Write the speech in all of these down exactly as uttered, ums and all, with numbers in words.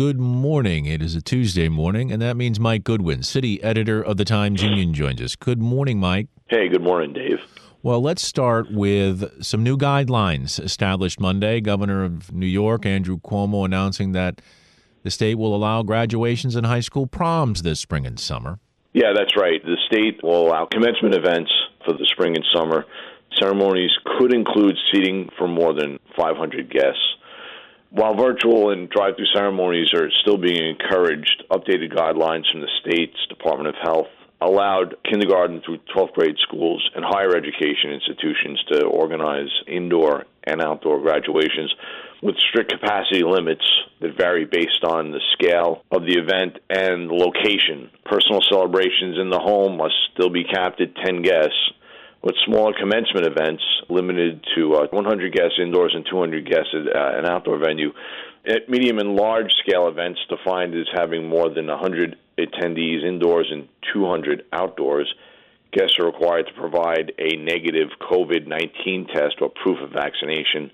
good morning. It is a Tuesday morning, and that means Mike Goodwin, city editor of the Times-Union, joins us. Good morning, Mike. Hey, good morning, Dave. Well, let's start with some new guidelines established Monday. Governor of New York, Andrew Cuomo, announcing that the state will allow graduations and high school proms this spring and summer. Yeah, that's right. The state will allow commencement events for the spring and summer. Ceremonies could include seating for more than five hundred guests. While virtual and drive-through ceremonies are still being encouraged, updated guidelines from the state's Department of Health allowed kindergarten through twelfth grade schools and higher education institutions to organize indoor and outdoor graduations with strict capacity limits that vary based on the scale of the event and the location. Personal celebrations in the home must still be capped at ten guests, with smaller commencement events limited to uh, one hundred guests indoors and two hundred guests at uh, an outdoor venue. At medium and large-scale events defined as having more than one hundred attendees indoors and two hundred outdoors, guests are required to provide a negative covid nineteen test or proof of vaccination.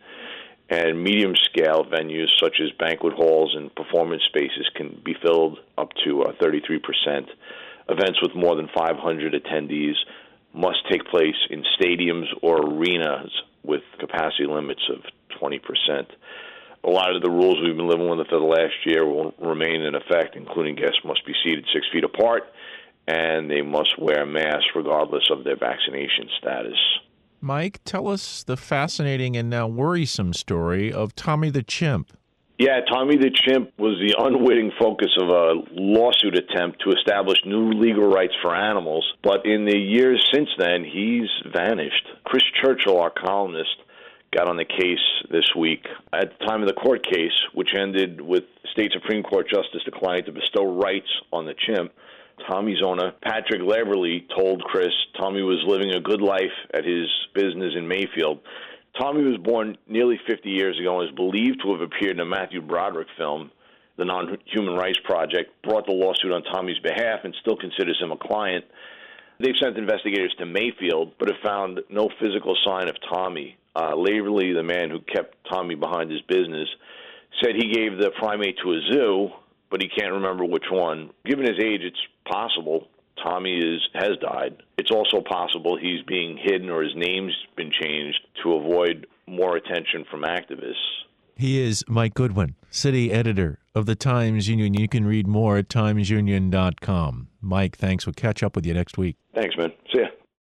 And medium-scale venues such as banquet halls and performance spaces can be filled up to uh, thirty-three percent. Events with more than five hundred attendees must take place in stadiums or arenas with capacity limits of twenty percent. A lot of the rules we've been living with for the last year will remain in effect, including guests must be seated six feet apart, and they must wear masks regardless of their vaccination status. Mike, tell us the fascinating and now worrisome story of Tommy the Chimp. Yeah, Tommy the Chimp was the unwitting focus of a lawsuit attempt to establish new legal rights for animals, but in the years since then, he's vanished. Chris Churchill, our columnist, got on the case this week. At the time of the court case, which ended with state Supreme Court justice declining to bestow rights on the chimp, Tommy's owner, Patrick Leverly, told Chris Tommy was living a good life at his business in Mayfield. Tommy was born nearly fifty years ago and is believed to have appeared in a Matthew Broderick film. The Non-Human Rights Project brought the lawsuit on Tommy's behalf and still considers him a client. They've sent investigators to Mayfield, but have found no physical sign of Tommy. Uh, Laverly, the man who kept Tommy behind his business, said he gave the primate to a zoo, but he can't remember which one. Given his age, it's possible Tommy is has died. It's also possible he's being hidden or his name's been changed to avoid more attention from activists. He is Mike Goodwin, city editor of the Times-Union. You can read more at times union dot com. Mike, thanks. We'll catch up with you next week. Thanks, man. See ya.